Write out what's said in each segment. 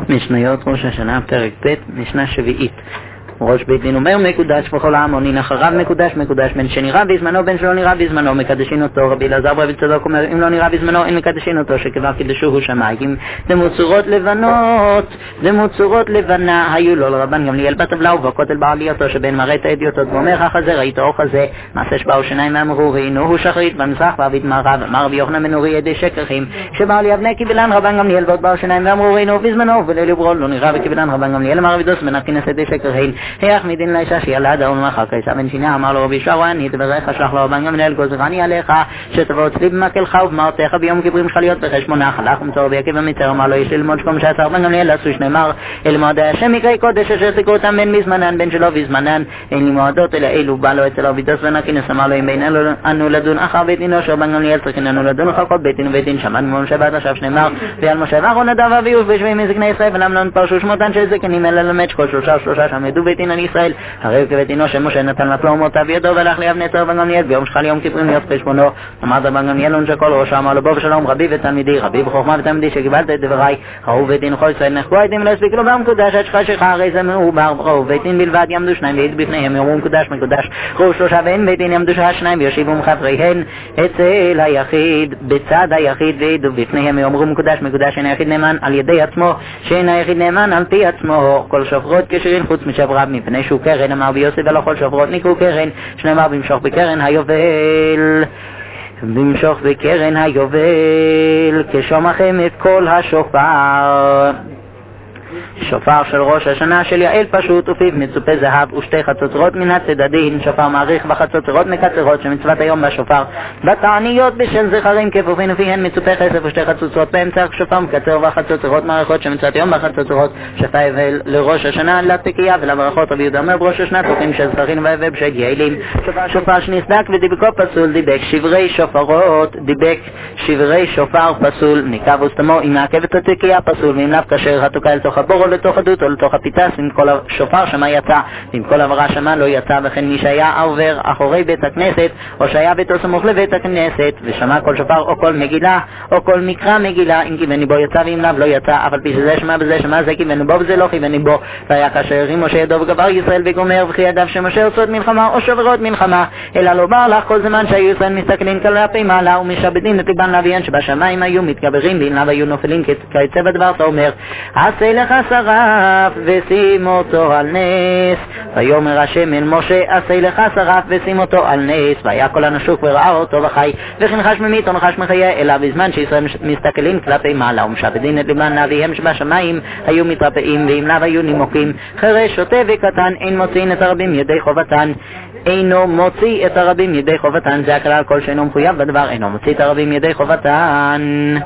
משניות ראש השנה פרק ב' משנה שביעית. ראש בית דין אומר מקודש בכל העמונין אחריו מקודש בין שנראה בזמנו בין שלא נראה בזמנו מקדשין אותו. רבי אלעזר ברבי צדוק אומר אם לא נראה בזמנו אין מקדשין אותו שכבר קידשוהו שמיים. דמוצורות לבנות דמוצורות לבנה היו לו לרבן גמליאל בטבלה ובכותל בעלייתו שבין מראת האדיוטות ואומר החזה ראית אוך הזה מעשה שבאו שניים ואמרו ראינו הוא שחרית במזרח ועבית מערב. אמר רבי יוחנן בן נורי ידי שקרחים שבאו ליבנה קיבלן רבן גמליאל ועוד באו שניים ואמרו ראינו בזמנו וליל ברול לא נראה וקיבלן רבן גמליאל. אמר רבי דוס בן הכנס ידי שקרחים היח מדין לאישה שילדה ולמחר קייסה בן שינה. אמר לו רבי שרואני דבריך שלח לו רבן גמליאל גוזרני עליך שתבוא אצלי במקלך ובמרתך ביום כיפורים שלך להיות בחשבונה חלך ומצור ביעקב ומצר. אמר לו יש ללמוד שקום שעשה רבן גמליאל עשו שנאמר אל מועדי השם מקראי קודש אשר תקראו אותם בין בזמנן בין שלא בזמנן אין לי מועדות אלא אלו בא לו אצל רבי דוס בן הכנס. אמר לו אם בינינו לדון אחר בית דינו שרבן גמליאל צריכנו לדון לחלקות בית דין ובית דין שמענו ממשה ועד עכשיו שנאמר ועל משה ואהרון נדב ואביהו ושבעים מזקני ישראל ולמלון פרשו שמותן של זקנים אלא למד כל שלושה שעמדו בית דין על ישראל. הרי כבית דינו שמשה נתן לפלו ומותיו ידו והלך ליבנה אצל רבן גמליאל ביום שחל יום כיפורים להיות חשבונו. אמר רבן גמליאל עונש כל ראשו. אמר לו בוא ושלום רבי ותלמידי רבי בחוכמה ותלמידי שקיבלת את דבריי ראו בית דין כל ישראל נחקו העדים לא הספיק לו במקודש עד שחשך הרי זה מעובר ראו בית דין בלבד יעמדו שניים ויעיד בפניהם יאמרו מקודש ראו שלושה ואין בית דין יעמדו שניים ויושיבו מחבריהן אצל היחיד בצד היחיד ויעידו בפניהם יאמרו מקודש אין היחיד נאמן על ידי עצמו שאין היחיד נאמן על פי עצמו. כל שופרות כשרים חוץ משבריו מפני שהוא קרן. אמר ביוסף ולא כל שופרות ניקו קרן שנאמר במשוך בקרן היובל במשוך בקרן היובל כשומעכם את כל השופר. שופר של ראש השנה של יעל פשוט ופיו מצופה זהב ושתי חצוצרות מן הצדדים. שופר מעריך וחצוצרות מקצרות שמצוות היום בשופר בתעניות בשל זכרים כפופין ופיהן מצופה כסף ושתי חצוצרות באמצע. שופר מקצר וחצוצרות מעריכות שמצוות היום בחצוצרות. שפר יבל לראש השנה לתקייה ולברכות. רבי יהודה אומר בראש השנה תוכים של זכרים והבב של יעלים. שופר שנסדק ודיבקו פסול דיבק שברי שופרות דיבק שברי שופר פסול ניקב וסתמו אם מעכב את התקייה פסול ואם לאו כאשר התוקה אל תוך הבור או לתוך הדות או לתוך הפיתס. אם כל השופר שמה יצא אם כל עברה שמה לא יצא. וכן מי שהיה עובר אחורי בית הכנסת או שהיה ביתו סמוך לבית הכנסת ושמע כל שופר או כל מגילה או כל מקרא מגילה אם כיווני בו יצא ואם לאו לא יצא אף על פי שזה שמע בזה שמע זה כיווני בו וזה לא כיווני בו. והיה כאשר הרים משה ידו וגבר ישראל וגומר וכי ידיו שמשה עושות מלחמה או שוברות מלחמה אלא לא בר לך כל זמן שהיו ישראל מסתכלים כלפי מעלה ומשעבדים את ליבם לאביהם שבשמיים היו מתגברים ואם לאו היו נופלים כיצא בדבר. אתה אומר עשה לך שרף ושים אותו על נס. ויאמר השם אל משה עשה לך שרף ושים אותו על נס. והיה כל הנשוק וראה אותו וחי וכן חש ממית או נחש מחיה אלא בזמן שישראל מסתכלים כלפי מעלה ומשעבדים את ליבם לאביהם שבשמיים היו מתרפאים ואם לאו היו נימוקים. חרש שוטה וקטן אין מוציאים את הרבים ידי חובתן אינו מוציא את הרבים ידי חובתן. זה הכלל כל שאינו מחויב בדבר אינו מוציא את הרבים ידי חובתן.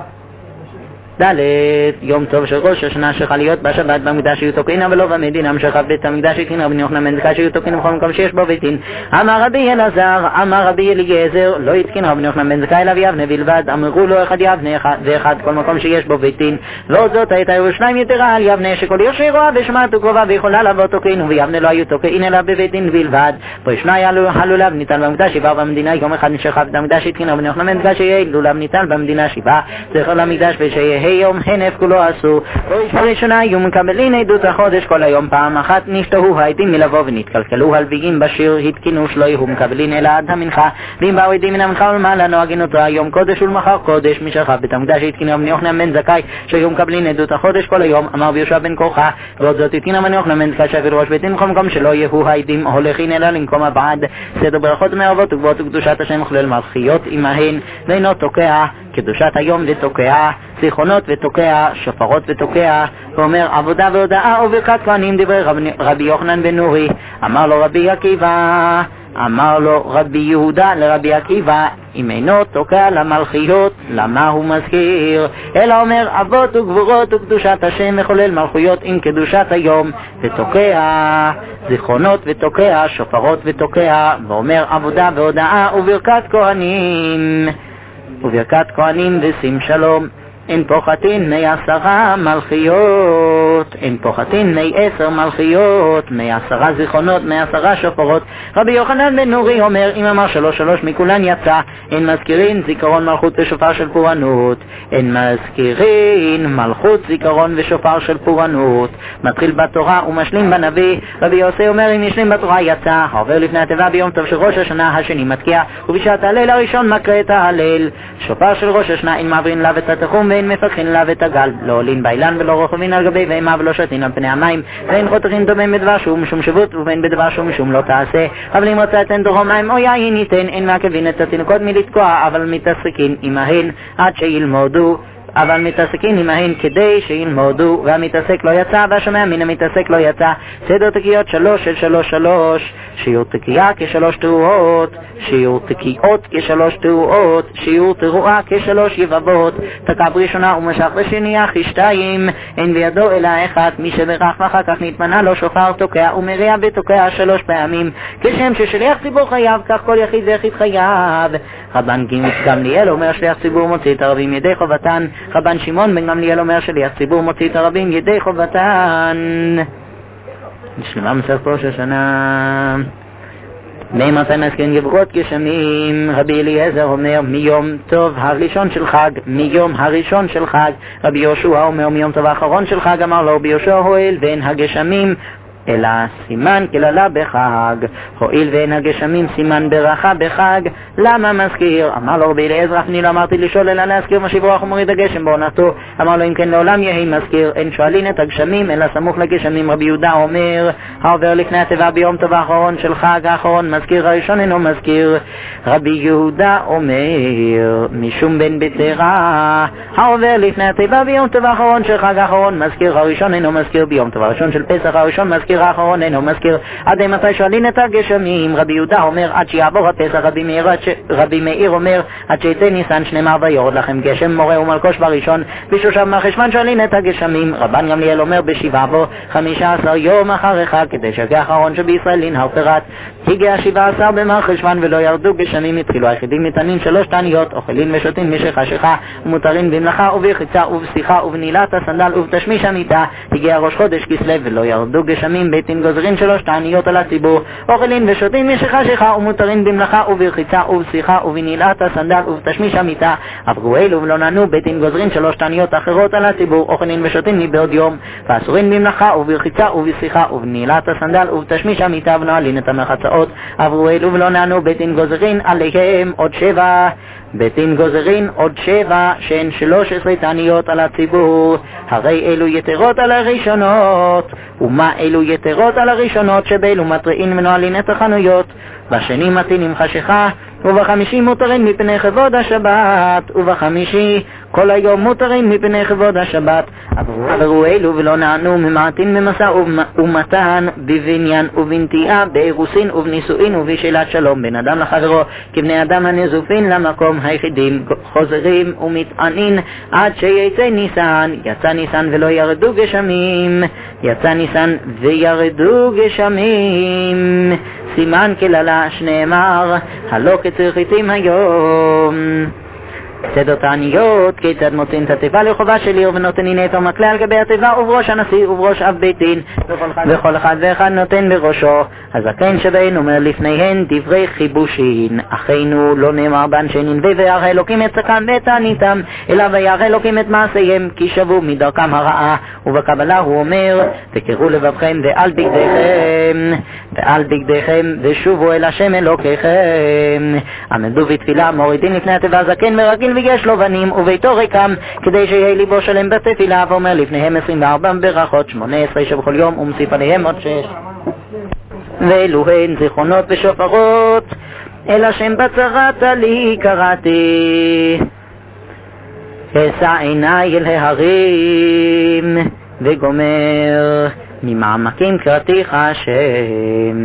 ד' יום טוב של ראש השנה שחל להיות בשבת במקדש שיהיו תוקעים ולא במדינה שחב בית המקדש התקין רבי יוחנן בן זכאי שיהיו תוקעים בכל מקום שיש בו ביתין. אמר רבי אלעזר אמר רבי אליעזר לא התקין רבי יוחנן בן זכאי אליו יבנה בלבד. אמרו לו אחד יבנה ואחד כל מקום שיש בו ביתין. לא זאת הייתה ירושלים יתרה על יבנה שכל עיר שרואה ושמעת וקרובה ויכולה לבוא תוקעים ויבנה לא היו תוקעים אלא בביתין בלבד. וישנה היה לולב ניתן במקדש שבעה במדינה יום אחד שחב בית המקדש התקין רבי יוחנן בן זכאי שיהיה לולב ניתן במדינה שבעה זכר למקדש ושיהיה יום הנף כולו עשו. בראשונה היו מקבלים עדות החודש כל היום פעם אחת נשתהו העדים מלבוא ונתקלקלו הלוויים בשיר התקינו שלא יהיו מקבלים אלא עד המנחה ואם באו עדים מן המנחה ולמעלה נוהגין אותו היום קודש ולמחר קודש. מי שחב בית המקדש התקין רבי יוחנן בן זכאי שהיו מקבלים עדות החודש כל היום. אמר ביהושע בן קורחה ועוד זאת התקין רבי יוחנן בן זכאי שהעביר ראש בית דין בכל מקום שלא יהיו העדים הולכין אלא למקום הבעד. סדר ברכות ומערבות וגבוהות וקדושת השם וכלל מלכיות עמהן ואינו תוקע קדושת היום ותוקע זיכרונות ותוקע שופרות ותוקע. ואומר עבודה והודעה וברכת כהנים דברי רבי יוחנן בן נורי. אמר לו רבי עקיבא אמר לו רבי יהודה לרבי עקיבא אם אינו תוקע למלכיות למה הוא מזכיר אלא אומר אבות וגבורות וקדושת השם מחולל מלכויות עם קדושת היום ותוקע זיכרונות ותוקע שופרות ותוקע. ואומר עבודה והודעה וברכת כהנים ושים שלום אין פוחתין מי 10 מלכיות, אין פוחתין מי 10 מלכיות, מי 10 זיכרונות, מי 10 שופרות. רבי יוחנן בן נורי אומר, אם אמר 3 מכולן יצא, אין מזכירין זיכרון מלכות ושופר של פורענות, אין מזכירין מלכות זיכרון ושופר של פורענות. מתחיל בתורה ומשלים בנביא. רבי יוסי אומר, אם ישלים בתורה יצא, העובר לפני התיבה ביום טוב של ראש השנה, השני מתקיע, ובשעת הליל הראשון מקרא את ההלל. שופר של ראש השנה אין מעברין לה את התחום ואין מפתחין לה את הגל, לא עולין באילן ולא רוכבין על גבי ואימה ולא שתין על פני המים, ואין חותכין דומים בדבר שהוא משום שבות ובין בדבר שהוא משום לא תעשה. אבל אם רוצה אתן דורו מים או יין ייתן, אין מעכבין את התינוקות מלתקוע, אבל מתעסקין עמהן עד שילמודו, אבל מתעסקין עמהן כדי שילמודו, והמתעסק לא יצא והשומע מן המתעסק לא יצא. סדר תקיעות 3 של 3, שיעור תקיעה כ3 תרועות, שיעור תקיעות כ3 תרועות, שיעור תרועה כ3 יבבות. תקע בראשונה ומשך בשנייה כ2, אין בידו אלא אחד, מי שברך ואחר כך נתמנה לו שופר תוקע ומריע בתוקע 3 פעמים, כשם ששליח ציבור חייב, כך כל יחיד ויחיד חייב. רבן גמליאל אומר שליח ציבור מוציא את הרבים ידי חובתן, רבן שמעון בן גמליאל אומר שליח ציבור מוציא את הרבים ידי חובתן. נשלמה מסכת ראש השנה. מתי מזכירין גברות גשמים? רבי אליעזר אומר מיום טוב הראשון של חג, מיום הראשון של חג. רבי יהושע אומר מיום טוב האחרון של חג, אמר לו רבי יהושע, הואיל ואין הגשמים אלא סימן כללה בחג, הואיל ואין הגשמים סימן ברכה בחג, למה מזכיר? אמר לו רבי אליעזר, אני לא אמרתי לשאול אלא להזכיר מה שיברח ומוריד הגשם בעונתו. אמר לו אם כן לעולם יהי מזכיר, אין שואלין את הגשמים אלא סמוך לגשמים. רבי יהודה אומר, העובר לפני התיבה ביום טוב האחרון של חג האחרון מזכיר, הראשון אינו מזכיר. רבי יהודה אומר משום בן בתרה, העובר לפני התיבה ביום טוב האחרון של חג האחרון מזכיר, הראשון אינו מזכיר. ביום טוב הראשון של פסח הראשון מזכיר, האחרון אינו מזכיר. עד מתי שואלין את הגשמים? רבי יהודה אומר עד שיעבור הפסח. רבי מאיר אומר עד שיצא ניסן 12 ויורד לכם גשם, מורה ומלקוש בראשון בשושן מרחשוון שואלין את הגשמים. רבן גמליאל אומר בשבעה בו 15 יום אחרי חג, כדי שהגה האחרון שבישראל ינהר פירת. הגיע 17 במרחשוון ולא ירדו גשמים, התחילו היחידים מטענים 3 תעניות, אוכלים ושותים משחשיכה ומותרים במלאכה וברחיצה ובשיחה ובנעילת הסנדל ובתשמיש המיטה. הגיע ראש חודש כסלו ולא ירדו גשמים, ביתים גוזרים 3 תעניות על הציבור, אוכלים ושותים משחשיכה ומותרים במלאכה וברחיצה ובשיחה ובנעילת הסנדל ובתשמיש המיטה. עברו אלו ולא נענו, ביתים גוזרים 3 תעניות אחרות על הציבור, אוכלים ושותים מבעוד יום, ואסורים במלאכה וברחיצה ובשיחה ובנעילת הסנדל ובתשמיש המיטה ונועלין את המרחצאות. עברו אלו ולא נענו, ביתים גוזרים עליהם עוד 7, ביתים גוזרים עוד 7 שהן 13 תעניות על הציבור. הרי אלו יתרות על הראשונות. ומה אלו יתרות על הראשונות? שבאלו מטרין ונועלין את החנויות, בשני מתינים חשיכה, ובחמישי מותרים מפני כבוד השבת, ובחמישי כל היום מותרים מפני כבוד השבת. עברו אלו ולא נענו, ממעטין במשא ומתן, בבניין ובנטיעה, באירוסין ובנישואין ובשאלת שלום בין אדם לחברו, כבני אדם הנזופין למקום. היחידים חוזרים ומתענין עד שיצא ניסן. יצא ניסן ולא ירדו גשמים, יצא ניסן וירדו גשמים, סימן כללה שנאמר הלא כצרחיתים היום. סדר תעניות, כיצד מוצאים את התיבה לחובה של עיר ונותנים את המקלה על גבי התיבה ובראש הנשיא ובראש אב בית דין, וכל אחד ואחד נותן בראשו. הזקן שבהן אומר לפניהן דברי חיבושין, אחינו לא נאמר באנשי ננבי וירא אלוקים את צקם ואת תעניתם, אלא וירא אלוקים את מעשיהם כי שבו מדרכם הרעה. ובקבלה הוא אומר תקראו לבבכם ועל בגדיכם ושובו אל השם אלוקיכם. עמדו בתפילה מורידים לפני התיבה זקן ורגיל ויש לו בנים וביתו ריקם, כדי שיהיה ליבו שלם בתפילה. ואומר לפניהם 24 ברכות, 18 שבכל יום, ומוסיף עליהם עוד 6. ואלו הן זיכרונות ושופרות, אל השם בצרת לי קראתי, אשא עיניי אל ההרים וגומר ממעמקים קראתיך השם.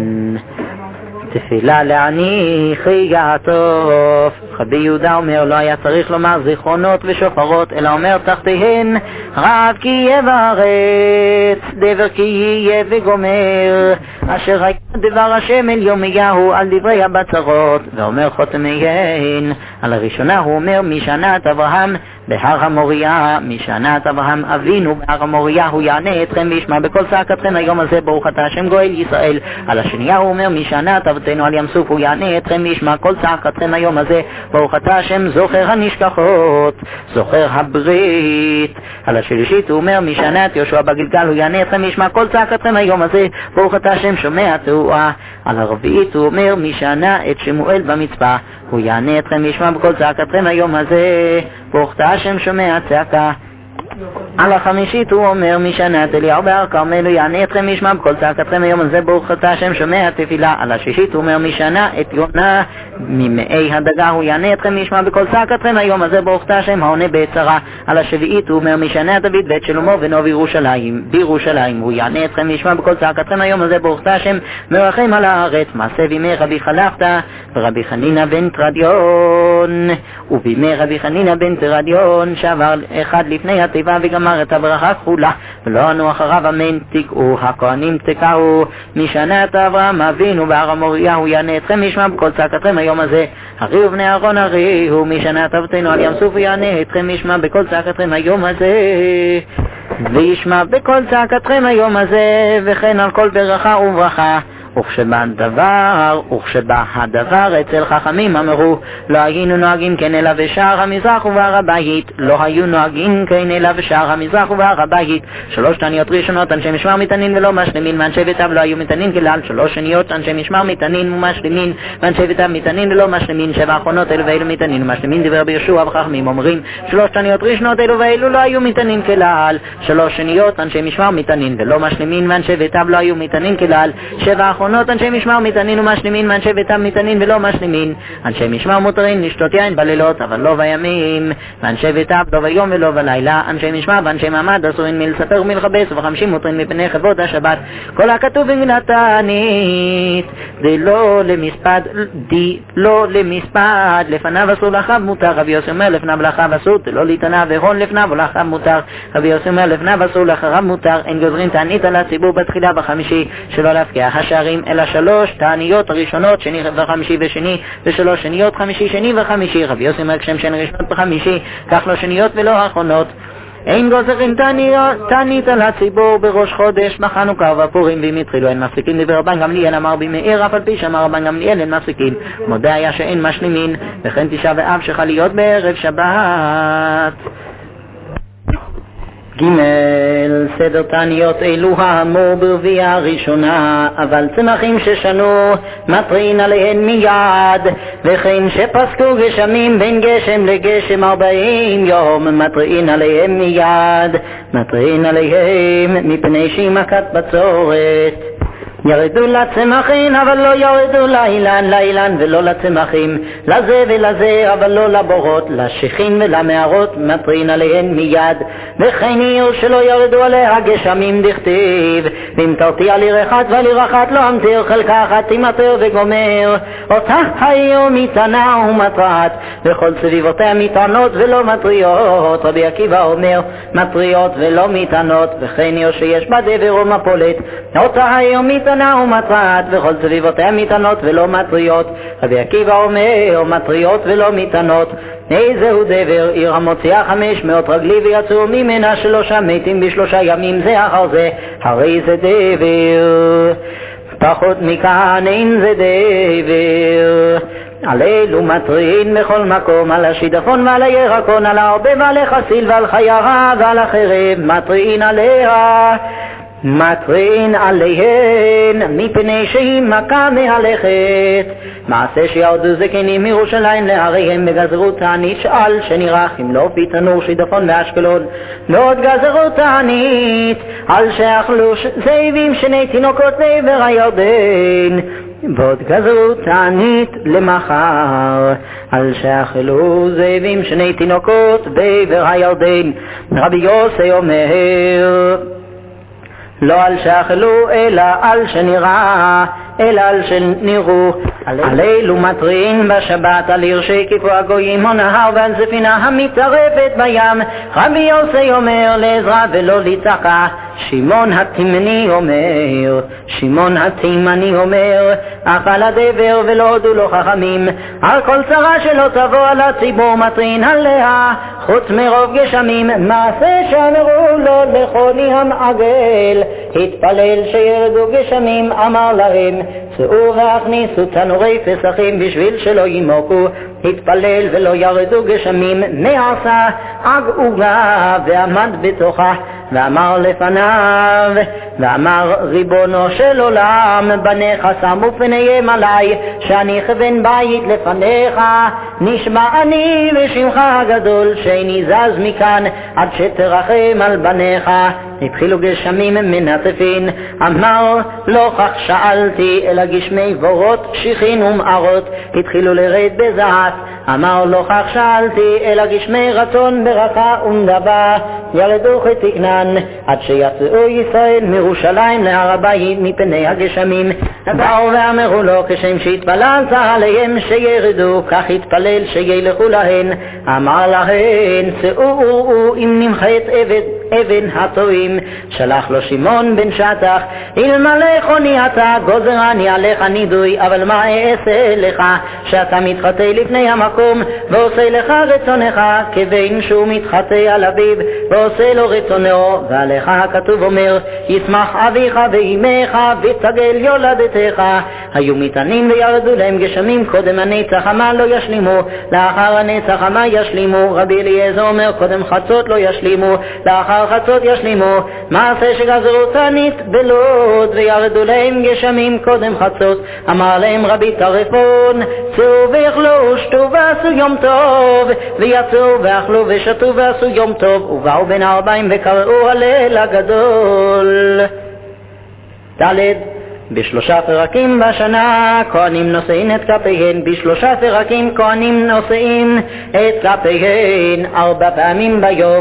תפילה להניח יעטוף. רבי יהודה אומר לא היה צריך לומר זיכרונות ושופרות, אלא אומר תחתיהן רב כי יהיה בארץ, דבר כי יהיה וגומר, אשר היה דבר השם אל ירמיהו על דברי הבצרות. ואומר חותמיהן על הראשונה הוא אומר משנת אברהם בהר המוריה משנת אברהם אבינו, בהר המוריה הוא יענה אתכם וישמע בכל צעקתכם היום הזה, ברוך אתה השם גואל ישראל. על השנייה הוא אומר משנת אבותינו על ים סוף, הוא יענה אתכם וישמע כל צעקתכם היום הזה, ברוך אתה השם זוכר הנשכחות, זוכר הברית. על השלישית הוא אומר משנת יהושע בגלגל, הוא יענה אתכם וישמע כל צעקתכם היום הזה, ברוך אתה השם שומע התרועה. על הרביעית הוא אומר משנה את שמואל במצפה, הוא יענה אתכם וישמע בכל צעקתכם היום הזה, ברוך אתה השם שומע צעקה. על החמישית הוא אומר משנת אליהו בהר כרמל, הוא יענה אתכם וישמע בכל צעקתכם היום הזה, ברוך אתה השם שומע תפילה. על השישית הוא אומר משנה את יונה ממאי הדגה, הוא יענה אתכם וישמע בכל צעקתכם היום הזה, ברוך אתה השם העונה בצרה. על השביעית הוא אומר משנה דוד בית שלמה ונוב בירושלים, הוא יענה אתכם וישמע בכל צעקתכם היום הזה, ברוך אתה השם מרחם על הארץ. מעשה בימי רבי חלפתא ורבי חנינא בן תרדיון, ובימי רבי חנינא בן תרדיון שעבר אחד לפני התיבה וגמר את הברכה כולה, ולא ענו אחריו אמן תקעו, הכהנים תקעו. משנת אברהם אבינו בהר המוריה הוא יענה אתכם וישמע בכל צעקתכם היום הזה, הרי ובני אהרון הרי הוא משנת אבותינו על ים סוף, הוא יענה אתכם וישמע בכל צעקתכם היום הזה, וישמע בכל צעקתכם היום הזה, וכן על כל ברכה וברכה. וכשבא הדבר אצל חכמים אמרו, לא היינו נוהגים כן אלא בשער המזרח ובהר הבית, לא היו נוהגים כן אלא בשער המזרח ובהר הבית. 3 תעניות ראשונות אנשי משמר מתענין ולא משלימין, ואנשי ביתיו לא היו מתענין כלל. 3 שניות אנשי משמר מתענין ומשלימין, ואנשי ביתיו מתענין ולא משלימין. 7 אחרונות אלו ואלו מתענין ומשלימין, דיבר ביהושע וחכמים אומרים 3 תעניות ראשונות אלו ואלו לא היו מתענין כלל. 3 שניות אנשי משמר מתענין ולא משלימין, ואנשי ביתיו לא היו מתענין כלל. 7 אחרונות אנשי משמר מתענין ומשלימין, ואנשי ביתם מתענין ולא משלימין. אנשי משמר מותרים לשתות יין בלילות אבל לא בימים, ואנשי ביתם לא ביום ולא בלילה. אנשי משמר ואנשי מעמד אסורים מלספר ומלחבס, ו50 מותרים מפני כבוד השבת. כל הכתוב במגילה תענית לא למספד, לפניו אסור לאחיו מותר. רבי יוסי אומר לפניו לאחיו אסור, לא להתענה והון לפניו ולאחיו מותר. רבי יוסי אומר לפניו אסור לאחריו מותר. אין גוזרים תענית על הציבור בתחילה בחמישי, שלא להפקיע השערים אלא 3 תעניות הראשונות, שני וחמישי ושני, ו3 שניות חמישי שני וחמישי. רבי יוסי אומר כשם שהן ראשונות בחמישי, כך לא שניות ולא אחרונות. אין גוזרים תענית על הציבור בראש חודש בחנוכה ובפורים, ואם התחילו אין מפסיקים. דיבר רבן גמליאל אמר במאיר, אף על פי שאמר רבן גמליאל אין מפסיקים. מודה היה שאין משלימין, וכן תשעה באב שחל להיות בערב שבת. ג' סדר תעניות אלו האמור ברביעה הראשונה, אבל צמחים ששנו מטרין עליהן מיד, וכן שפסקו גשמים בין גשם לגשם 40 יום מטרין עליהם מיד, מטרין עליהם מפני שהיא מכת בצורת. ירדו לצמחים אבל לא ירדו לאילן ולא לצמחים, לזה ולזה אבל לא לבורות, לשיחים ולמערות מטרין עליהן מיד. וכן עיר שלא ירדו עליה גשמים דכתיב, ואם תרתיע לי רחת ולי רחת לא אמתיר, חלקה אחת תימטר וגומר. אותה העיר מתענה ומטרת, וכל סביבותיה מתענות ולא מטריות. רבי עקיבא אומר מטריות ולא מתענות. וכן עיר שיש בה דבר או מפולת, אותה העיר מתענה ומטרת, וכל סביבותיה מתענות ולא מטריות. רבי עקיבא אומר מטריות ולא מתענות. איזהו דבר? עיר המוציאה 500 רגלי ויצאו ממנה 3 מתים ב3 ימים זה אחר זה, הרי זה דבר. פחות מכאן אין זה דבר. על אלו מטרין בכל מקום, על השידפון ועל הירקון, על הרבה ועל החסיל ועל חיירה ועל החרב מטרין עליה, מטרין עליהן מפני שהיא מכה מהלכת. מעשה שירדו זקנים מירושלים לעריהם בגזרו תענית שעל שנרח אם לא פי תנור שידפון באשקלון, ועוד גזרו תענית על שאכלו זאבים 2 תינוקות בעבר הירדן, ועוד גזרו תענית למחר על שאכלו זאבים 2 תינוקות בעבר הירדן. רבי יוסי אומר לא על שאכלו אלא על שנראה, אלא על שנראו. על אלו מטרין בשבת, על עיר שהקיפו הגויים או נהר, ועל ספינה המתערפת בים. רבי יוסי אומר לעזרא ולא לצעקה, שמעון התימני אומר, שמעון התימני אומר, אכל הדבר ולא הודו לו חכמים, על כל צרה שלא תבוא על הציבור מטרין עליה, חוץ מרוב גשמים, מעשה שאמרו לו לכוני המעגל, התפלל שירדו גשמים, אמר להם, צאו והכניסו תנורי פסחים בשביל שלא ימוקו, התפלל ולא ירדו גשמים, נעשה עג עוגה ועמד בתוכה, ואמר לפניו, ואמר ריבונו של עולם, בניך שמו פניהם עלי, שאני כבן בית לפניך, נשמע אני ושמך הגדול, שאיני זז מכאן עד שתרחם על בניך. התחילו גשמים מנטפין, אמר לא כך שאלתי, אלא גשמי בורות שיחין ומערות, התחילו לרד בזעת, אמר לא כך שאלתי, אלא גשמי רצון ברכה ונדבה, ירדו כתקנן, עד שיצאו ישראל מירושלים להר הבית מפני הגשמים. באו ואמרו לו, כשם שהתפללת עליהם שירדו, כך התפלל שילכו להן. אמר להן, צאו וראו אם נמחת אבן הטועים. שלח לו שמעון בן שטח, אלמלא חוני אתה גוזרני עליך נידוי, אבל מה אעשה לך שאתה מתחטא לפני המקום ועושה לך רצונך, כבין שהוא מתחטא על אביו ועושה לו רצונו. ועליך הכתוב אומר, ישמח אביך ואימך ותגל יולדתך. היו מטענים וירדו להם גשמים, קודם הנצח המה לא ישלימו, לאחר הנצח המה ישלימו. רבי אליעזר אומר, קודם חצות לא ישלימו, לאחר חצות ישלימו. מעשה שגזרו תענית בלוד, וירדו להם גשמים קודם חצות. אמר להם רבי טרפון, צאו ואכלו ושתו ועשו יום טוב, ויצאו ואכלו ושתו ועשו יום טוב, ובאו בין הארבעים וקראו הלל הגדול. ד' בשלושה פרקים בשנה כהנים נושאים את כפיהן, בשלושה פרקים כהנים נושאים את כפיהן 4 פעמים ביום,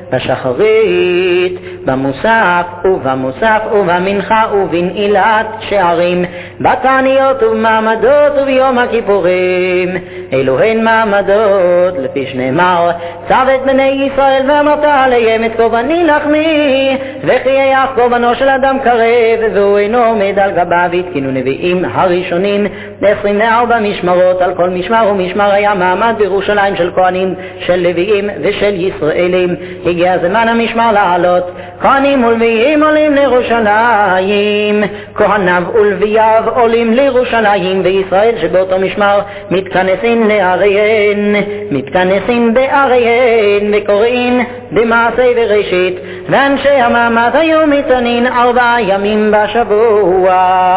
בשחרית, במוסף ובמוסף ובמנחה ובנעילת שערים, בתעניות ובמעמדות וביום הכיפורים. אלו הן מעמדות, לפי שנאמר, צו את בני ישראל ואמרת עליהם את קורבני לחמי, וכי יח קורבנו של אדם קרב, והוא אינו עומד על גביו. התקינו נביאים הראשונים 24 משמרות, על כל משמר ומשמר היה מעמד בירושלים של כהנים, של לוויים ושל ישראלים. הגיע זמן המשמר לעלות, כהנים ולוויים עולים לירושלים, כהניו ולווייו עולים לירושלים, וישראל שבאותו משמר מתכנסים לעריהן, מתכנסים בעריהן וקוראים במעשה וראשית. ואנשי המעמד היו מתענין 4 ימים בשבוע,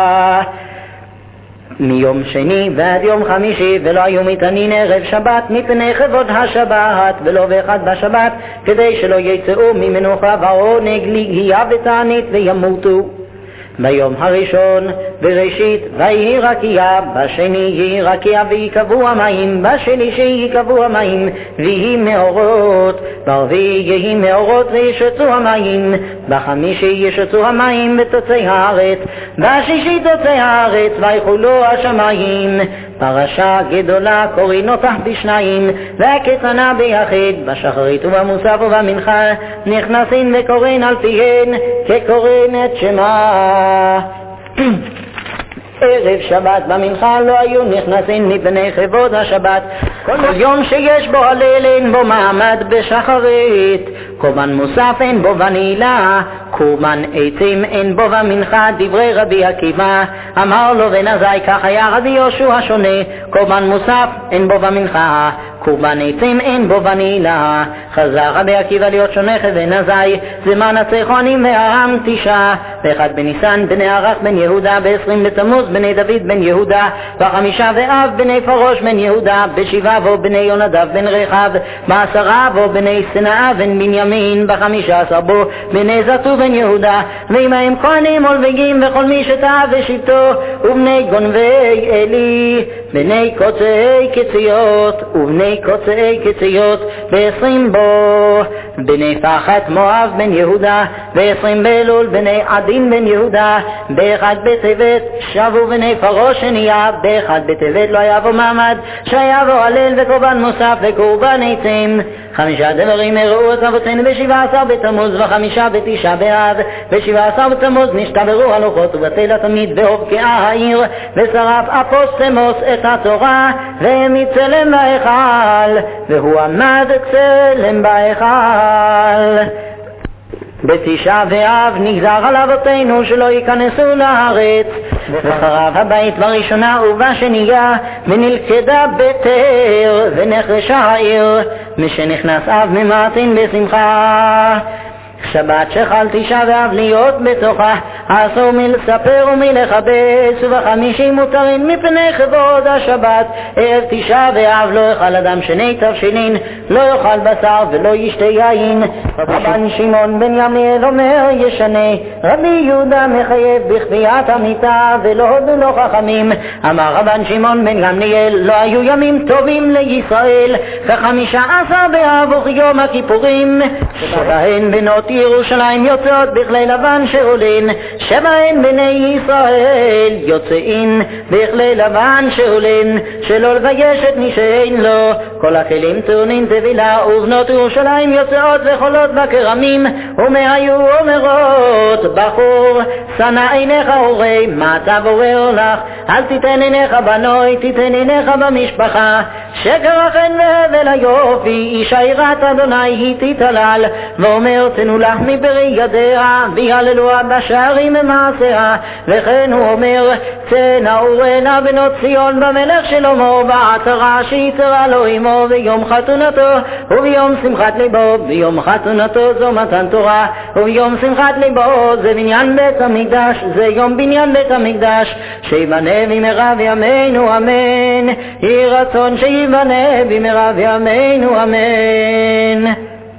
מיום שני ועד יום חמישי, ולא היו מתענין ערב שבת מפני כבוד השבת, ולא באחד בשבת, כדי שלא יצאו ממנוחה ועונג ליגיעה ותענית וימותו. ביום הראשון בראשית ויהי רקיע, בשני יהי רקיע ויקבעו המים, בשלישי יקבעו המים ויהי מאורות, ברביעי יהי מאורות וישצו המים, בחמישי ישצו המים ותוצאי הארץ, בשישי תוצאי הארץ ויחולו השמיים. פרשה גדולה קוראים אותה בשניים והקטנה ביחיד, בשחרית ובמוסף ובמנחה נכנסים וקוראים על פיהן כקוראים את שמה. ערב שבת במנחה לא היו נכנסים מפני כבוד השבת. כל יום שיש בו הלל אין בו מעמד בשחרית, קורבן מוסף אין בו ונעילה, קורבן עצים אין בו במנחה. דברי רבי עקיבא אמר לו ונזי, כך היה רבי יהושע השונה, קורבן מוסף אין בו במנחה, קורבן עצים אין בו ונעילה. חזר רבי עקיבא להיות שונה ונזי, זמן הצחונים והעם 9, ב1 בניסן בני ערך בן יהודה, ב20 בתמוז בני דוד בן יהודה, ב5 באב בני פרוש בן יהודה, ב7 בו בני יונדב בן רחב, ב10 בו בני סנאה בן בנימין, ב15 בו בני זתו בן יהודה, ועמהם כהנים ולוויים וכל מי שטעה ושבטו, ובני גונבי אלי, בני קוצאי קציות ובני קוצאי קציות, ב20 בו בני פחת מואב בן יהודה, ב20 באלול בני עדין בן יהודה, ב1 בטבת שבו בני פרוש שניה, ב1 בטבת לא היה בו מעמד, שהיה בו הלל וקורבן מוסף וקורבן עצים. 5 דברים הראו את אבותינו ב17 בתמוז ו5 בתשעה באב. ב17 בתמוז נשתברו הלוחות ובטל התמיד והובקעה העיר ושרף אפוסטמוס את התורה והעמיד צלם בהיכל והוא עמד צלם בהיכל. בתשעה באב נגזר על אבותינו שלא ייכנסו לארץ וחרב הבית בראשונה ובשנייה ונלכדה בתר ונחרשה העיר משנכנס אב ממעטין בשמחה. שבת שחל תשעה באב להיות בתוכה אסור מלספר ומלכבס וב50 מותרים מפני כבוד השבת. ערב תשעה באב לא יאכל אדם שני תבשילין לא יאכל בשר ולא ישתה יין. רבן שמעון בן גמליאל אומר ישנה רבי יהודה מחייב בכפיית המיטה ולא הודו לו חכמים. אמר רבן שמעון בן גמליאל לא היו ימים טובים לישראל כ15 באב וכיום הכיפורים שבהן בנות ירושלים יוצאות בכלי לבן שעולין שבהן בני ישראל יוצאים בכלי לבן שעולין שלא לבייש את מי שאין לו. כל הכלים טעונים תבילה ובנות ירושלים יוצאות וחולות בכרמים ומהיו אומרות בחור שנא עיניך הורי מה אתה בורר לך אל תיתן עיניך בנוי תיתן עיניך במשפחה שקר החן והבל היופי אישה יראת אדוני היא תתהלל ואומר תנו לך מברי ידיה ויהללוה בשערים ממעשיה. וכן הוא אומר צנעורנה בנות ציון במלך שלמה בעטרה שיצרה לו עמו ביום חתונתו וביום שמחת ליבו. ביום חתונתו זו מתן תורה וביום שמחת ליבו זה בניין בית המקדש זה יום בניין בית המקדש שיבנה במהרה בימינו אמן. יהי רצון שיבנה במהרה בימינו אמן.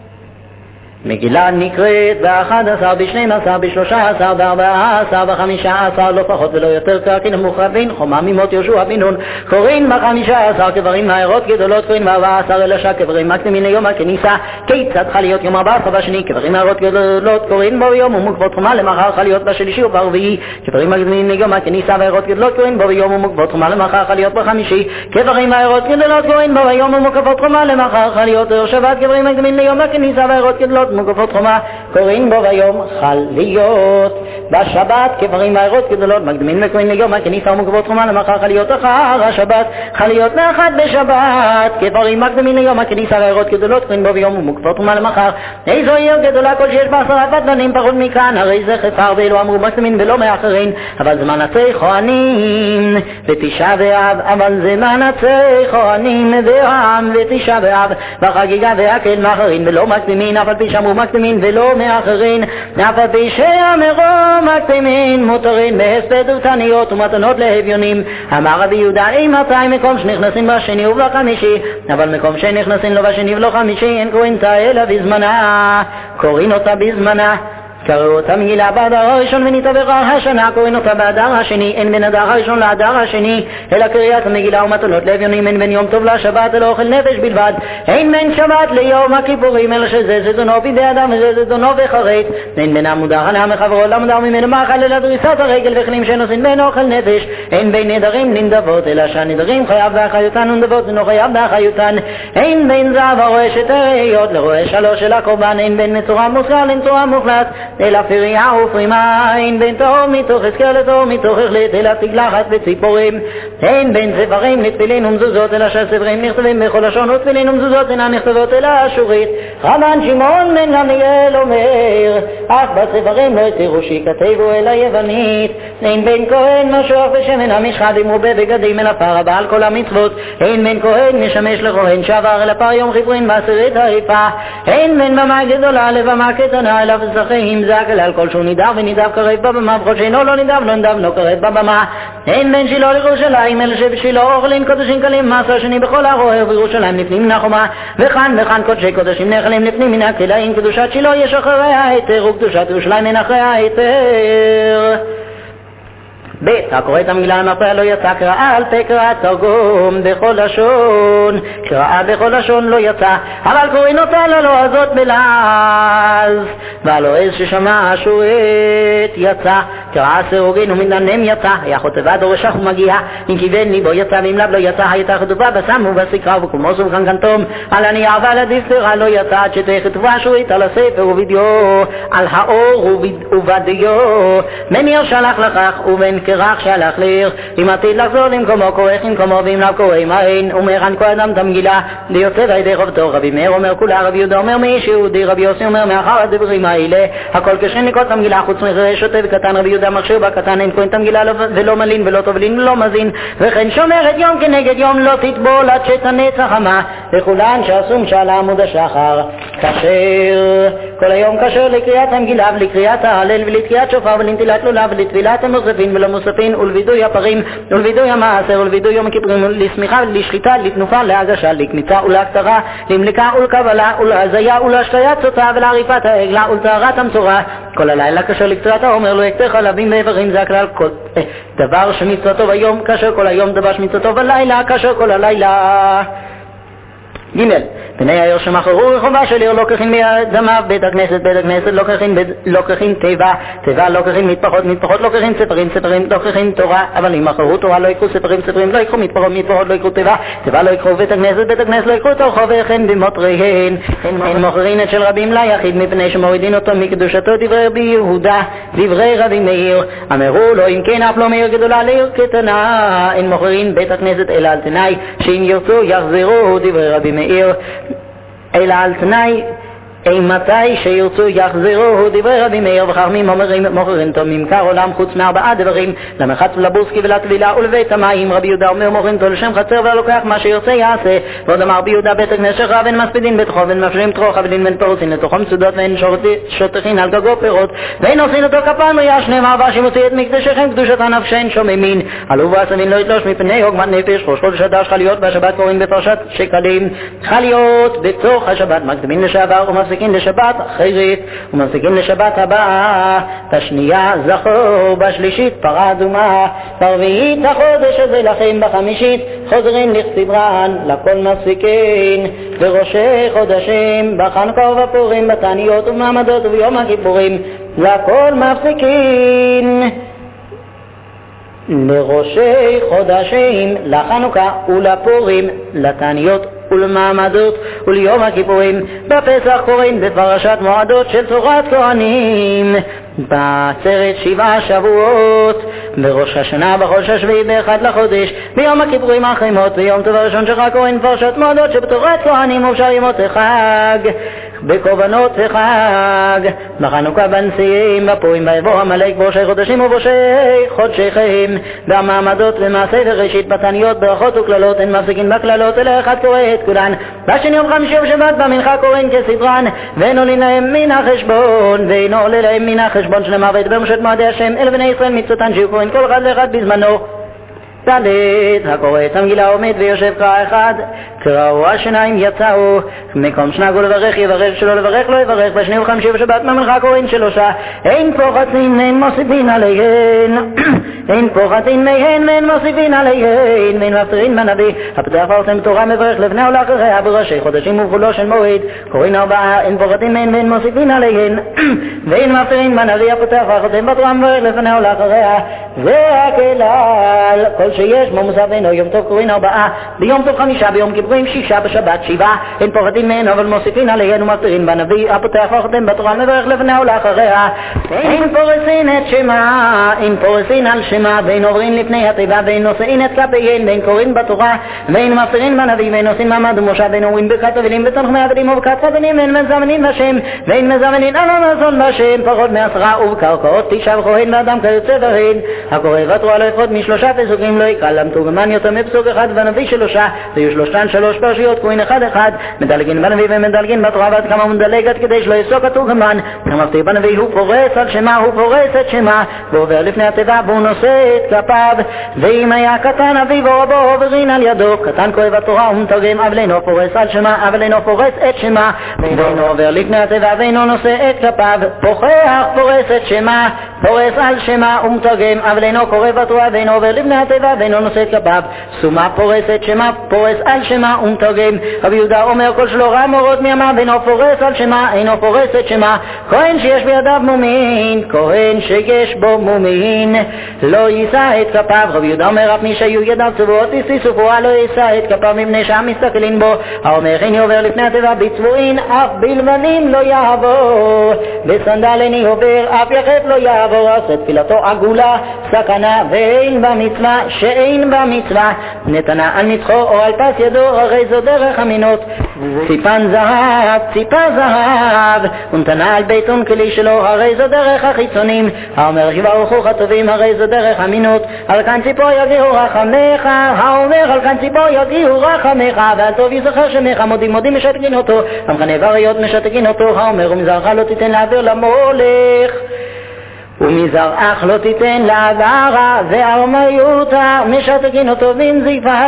מגילה נקראת ב11 ב12 ב13 ב14 ב15 לא פחות ולא יותר כרקין המוכרבין חומה ממות יהושע בן נון. קוראים ב15 קברים מהערות גדולות קוראים ב14 אלשה קברים מקדימין ליום הכניסה. כיצד חל להיות יום 14 בשני קברים מהערות גדולות קוראים בו ביום ומוקפות חומה למחר חל להיות בשלישי וברביעי. קברים מקדימין ליום הכניסה והערות גדולות קוראים בו ביום ומוקפות חומה למחר חל להיות בחמישי. קברים מהערות גדולות קוראים בו ביום ומוקפות חומה למחר חל להיות שבת. קברים מקדימין ליום הכניסה והערות גדולות מוקפות חומה קוראים בו ביום חל להיות בשבת. קברים מהערות גדולות מקדימין וקוראים ליום הכניסה ומוקפות חומה למחר חל להיות אחר השבת חל להיות מאחד בשבת. קברים מקדימין ליום הכניסה והערות גדולות קוראים בו ביום ומוקפות חומה למחר. איזו עיר גדולה כל שיש בה 10 בדלנים פחות מכאן הרי זה חפר ואלו אמרו מקדימין ולא מאחרים אבל זמן עצי כהנים ותשעה באב אבל זמן עצי כהנים והעם ותשעה באב והחגיגה והקהל מאחרים ולא מקדימין אבל פי שאמרו מקדימין ולא מאחרים אף על פי שאמרו מקדימין מותרים בהספד ותניות ומתנות להביונים. אמר רבי יהודה אם 200 מקום שנכנסים בשני ובחמישי אבל מקום שנכנסים לא בשני ולא חמישי אין קוראים אותה אלא בזמנה קוראים אותה בזמנה. קראו אותה מגילה באדר הראשון ונתעבר השנה קוראים אותה באדר השני אין בין אדר הראשון לאדר השני אלא קריאת המגילה ומתנות לאביונים אין בין יום טוב לשבת אלא אוכל נפש בלבד אין בין שבת ליום הכיפורים אלא שזה זדונו בידי אדם וזה זדונו וחרט אין בין המודר הנאה מחברו למודר ממנו מאכל אלא דריסת הרגל וכלים שנושאים בין אוכל נפש אין בין נדרים לנדבות אלא שהנדרים חייב באחיותן ונדבות אינו חייב באחיותן אין בין זהב הרואה שתריות לרואה שלוש של הקורבן אין בין מצורע מוסר למצורע מוחלט אלא פריה ופרימה אין בין תאום מתוך הסקר לתאום מתוך החלט אלא תגלחת וציפורים אין בין ספרים לתפילין ומזוזות אלא שהספרים נכתבים בכל לשון ותפילין ומזוזות אינן נכתבות אלא אשורית. רבן שמעון בן גמליאל אומר אך בספרים לא התירו שיכתבו אלא יוונית. אין בין כהן משוח ושמן המשחד ומרובה בגדים אל הפר הבא על כל המצוות אין בין כהן משמש לכהן שעבר אל הפר יום חיפרין בעשירית הריפה אין בין במה גדולה לבמה קטנה אלא פסחים זקל על כל שהוא נידב ונידב קרב בבמה וכל שאינו לא נידב לא נידב לא קרב בבמה. אין בין שילה לירושלים אלא שבשילה אוכלים קודשים קלים מעשר שני בכל הרועה ובירושלים לפנים נחומה וכאן קודשי קודשים נחלים לפנים מן הכלאים קדושת שילה יש אחריה היתר וקדושת ירושלים אין אחריה היתר. בית הקורא את המגילה למפרע לא יצא קראה על פה קראה תרגום בכל לשון קראה בכל לשון לא יצא אבל קוראים אותה ללא הזאת בלעז והלא עז ששמע אשורת יצא קרא סירוגין ומנענם יצא, היה חוטבה דורשך ומגיע, אם כיוון ליבו יצא ואם לאו לא יצא, הייתה חטובה בסמו ובסקרה ובקומוס ובקנקנתום, על הנייר ועל הדיסטרה לא יצא, עד שתהיה כתובה שורית על הספר ובדיו, על האור ובדיו, מניר שלח לכך ובן קרח שלח ליר, אם עתיד לחזור למקומו כורך למקומו ואם לאו קורא מעין, ומרן כל אדם תמגילה, ליוצא וידי רבתו, רבי מאיר אומר כולה, רבי יהודה אומר מי שיהודי, רבי יוסי אומר מאחר הדברים האלה, הכל כשן לקרוא תמגילה חוץ מחרי שוטה וקטן, רבי יהודה מכשיר בקטן אין כהן תמגילה ולא מלין ולא טובלין ולא מזין, וכן שומרת יום כנגד יום לא תטבול עד שתנצח חמה, וכולן שעשום שעל עמוד השחר כשר, כל היום כשר לקריאת המגילה ולקריאת ההלל ולתקיעת שופר ולנטילת לולב ולטבילת המוספין ולא מוספין ולווידוי הפרים ולווידוי המעשר ולווידוי יום הכיפורים ולשמיכה ולשחיטה לתנופה להגשה לקמיצה ולהקטרה למליקה ולקבלה ולהזיה ולהשתיית סוטה ולעריפת העגלה ולטהרת המצורע, כל הלילה כשר לקצרת העומר לא יקטר חלבים ואיברים, זה הכלל כל דבר שמצוותו ביום כשר כל היום, דבר שמצוותו בלילה כשר כל הלילה. ג' בני העיר שמחרו רחובה של עיר לוקחים מידמיו, בית הכנסת לוקחים תיבה לוקחים מטפחות לוקחים ספרים לוקחים תורה, אבל אם מחרו תורה לא יקחו ספרים לא יקחו מטפחות לא יקחו תיבה לא יקחו בית הכנסת לא יקחו תורכו, וכן במותריהן אין מוכרין את של רבים ליחיד, מפני שמורידין אותו מקדושתו. דברי רבי יהודה דברי רבי מאיר אמרו לו, אם כן אף לא מעיר גדולה לעיר קטנה, אין מוכרין בית הכנסת אלא על תנאי, שאם ירצו יחזרו. דברי רבי מאיר אלא על תנאי, מתי שירצו יחזרו. דברי רבי מאיר וחכמים מוכרים אותו ממכר עולם חוץ מארבעה דברים, למרחץ ולבוסקי ולטבילה ולבית המים. רבי יהודה אומר מוכרים אותו לשם חצר ולוקח מה שירצה יעשה. ועוד אמר רבי יהודה בית הכנסת שכרה ואין מספידין בתוכו ואין מפשרים תרוך ואין ואין פרוסין לתוכו מצודות ואין שוטחין על גגו פירות ואין עושים אותו כפן ויש נאמר והשימוצי את מקדשכם קדושת הנפשן שוממין עלו ועשבין לא יתלוש מפני עוגמת נפש. ראש חודש אדר חליות והשבת קוראים בפרשת שקלים חליות בתוך השבת מקדמין לשעבר ומפסיקים לשבת אחרת ומפסיקים לשבת הבאה, בשנייה זכור, בשלישית פרה אדומה, ברביעית החודש הזה לכם, בחמישית חוזרים לכסדרן, לכל מפסיקין בראשי חודשים, בחנוכה ובפורים, בתעניות ובמעמדות וביום הכיפורים, לכל מפסיקין. לראשי חודשים, לחנוכה ולפורים, לתעניות ולמעמדות וליום הכיפורים, בפסח קוראים בפרשת מועדות של תורת כהנים, בעצרת 7 שבועות, בראש השנה בחודש השביעי באחד לחודש, ביום הכיפורים האחרימות, ביום טוב הראשון שלך קוראים פרשת מועדות שבתורת כהנים ובשאר ימות החג, בקורבנות החג, בחנוכה בנשיאים, בפורים ביבוא המלאק בראשי חודשים ובראשי חודשיכם, במעמדות ומעשה וראשית, בתעניות ברכות וכללות, אין מפסיקים בכללות אלא אחד קורא את כולן, בשני יום חמישי ובשבת במנחה קוראים כסדרן, ואין עולים להם מן החשבון ואינו עולה להם מן החשבון שנאמר וידבר משה את מועדי השם אל בני ישראל מצוותן שיהיו קוראים כל אחד ואחד בזמנו. דלת הקורא את המגילה עומד ויושב קרא אחד, קראו השניים יצאו, מקום שנגו לברך יברך, שלא לברך לא יברך, בשני וחמישי ובשבת במנחה קוראים שלושה, אין פוחתין אין מוסיפין עליהן, אין פוחתין מהן ואין מוסיפין עליהן, ואין מפטרין בנביא, הפתח פרסם תורה מברך לבני ולאחריה, בראשי חודשים ובחולו של מועד, קוראים 4, אין פוחתין מהן ואין מוסיפין עליהן, ואין מפטרין בנביא, הפתח פרסם בתורה מברך לפני ולאחריה, זה הכלל, כל שיש בו מוסף אינו, יום טוב קוראים 4, ביום טוב 5, ביום כיפורים 6, בשבת 7, אין פוחתין מהן אבל מוסיפין עליהן ומפטרין בנביא, הפותח פרסם בתורה מברך לפני ולאחריה, אין פורסין את שמה, אין פורסין על שמה, ואין עוברין לפני התיבה, ואין נושאין את כפיהן, ואין קוראים בתורה, ואין מפטרין בנביא, ואין עושים מעמד ומושב, ואין אומרים ברכת אבלים ותנחומי אבלים וברכת חתנים, ואין מזמנין בשם, ואין מזמנין על המזון בשם, פחות מ10 ובקרקעות 9 וכהן ואדם כיוצא בהן, הקורא בתורה לא יפחות מ3 פסוקים לא יקרא, למתורגמן יותר מפסוק אחד בנביא 3, ויהיו שלושתן 3 פרשיות כהן אחד מדלגין בנביא ומדלגין בתורה ועד כמה מדלגת כדי שלא יפסוק התורגמן, המפטיר בנביא הוא פורס על שמה, הוא פורס את שמה, ועובר לפני התיבה והוא נושא את כפיו, ואם היה קטן אביו או רבו עוברין על ידו, קטן כואב התורה ומתרגם, אבל אינו פורס על שמה, אבל אינו פורס את שמה, ואינו עובר לפני התיבה ואינו נושא את כפיו, פורס את שמה, פורס על שמה ומתרגם, אבל אינו קורא בתורה ואינו עובר לפני התיבה ואינו נושא את כפיו. סומה פורסת שמה פורס על שמה ומתרגם. רבי יהודה אומר כל שלא רע מורות מימיו ואינו פורס על שמה אינו פורס את שמה. כהן שיש בידיו מומין, כהן שיש בו מומין, לא יישא את כפיו. רבי יהודה אומר אף מי שהיו ידיו צבועות יסופוה לא יישא את כפיו מפני שם מסתכלין בו. האומר איני עובר לפני הטבע בצבועים אף בלבנים לא יעבור, בסנדל איני עובר אף יחף לא יעבור. עושה תפילתו עגולה סכנה ואין במצווה שאין במצווה. נתנה על מצחו או על פס ידו הרי זו דרך אמינות. ציפן זהב ציפה זהב ונתנה על ביתון כלי שלו הרי זו דרך החיצונים. האומר יברכוך הטובים הרי זו דרך אמינות. על כאן ציפו יגיעו רחמך, האומר על כאן ציפו יגיעו רחמך, ועל טוב יזכר שמך מודים מודים משתגין אותו, המכנה וריות משתגין אותו. האומר ומזרעך לא תיתן לעבר למולך ומזרעך לא תיתן לעברה וארמיותה משתגין אותו בנזיפה.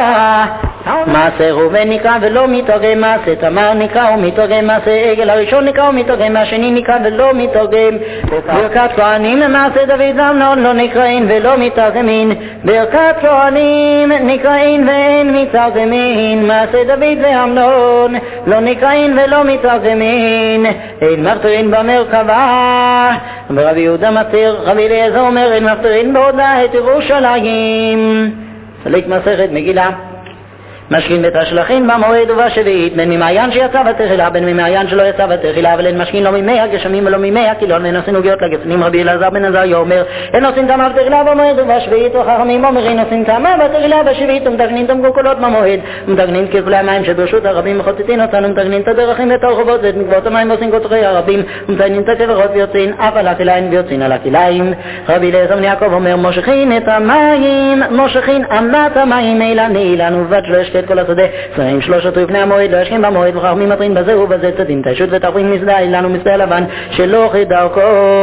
מעשה ראובן נקרא ולא מתרגם, מעשה תמר נקרא ומתרגם, מעשה עגל הראשון נקרא ומתרגם, השני נקרא ולא מתרגם. ברכת כהנים מעשה דוד ואמנון לא נקראים ולא מתרגמין, ברכת כהנים נקראים ואין מתרגמין, מעשה דוד ואמנון לא נקראים ולא מתרגמין, אין מפטרין במרכבה. רבי יהודה מתיר, רבי אליעזר אומר אין מפטרין בהודעה את ירושלים. סליק מסכת מגילה. משכין בית השלכין במועד ובשביעית, בין ממעיין שיצא בתחילה בין ממעיין שלא יצא בתחילה, אבל אין משכין לא ממי הגשמים ולא ממי הקילון, ואין עושים עוגיות לגפנים. רבי אלעזר בן עזריה אומר אין עושים טעמה בתחילה במועד ובשביעית, וחכמים אומרים עושים טעמה בתחילה בשביעית ומתגנין את המקולקלות במועד, ומתגנין ככלי המים שברשות הרבים מחוטטין אותנו, ומתגנין את הדרכים ואת הרחובות ואת מקוואות המים ועושים כותרי הרבים, ומתגנין את הקברות ויוצאים אף על הכליים ויוצאים על הכליים. רבי אליעזר בן יעקב אומר מושכין את המים, מושכין אמת המים אילן אילן ובד שלא ישקט כל השדה, שרים שלושת לפני המועד לא ישכים במועד, וחכמים מטרין בזה ובזה צדין תשות ותחווין מסדה אילן ומסדה הלבן שלא חדרכו,